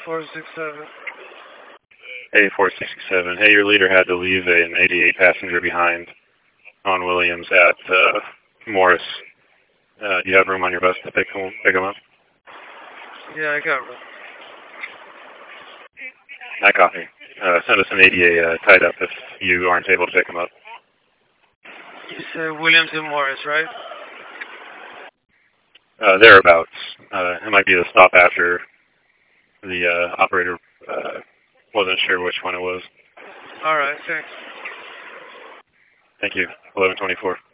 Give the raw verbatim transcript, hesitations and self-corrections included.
four six seven. eight four six seven. Hey, your leader had to leave an eighty-eight passenger behind on Williams at uh, Morris. Uh, do you have room on your bus to pick him, pick him up? Yeah, I got room. I copy. Uh, send us an A D A uh, tied up if you aren't able to pick him up. You said Williams and Morris, right? Uh, thereabouts. Uh, it might be the stop after the uh, operator uh, wasn't sure which one it was. All right, thanks. Thank you. eleven twenty-four.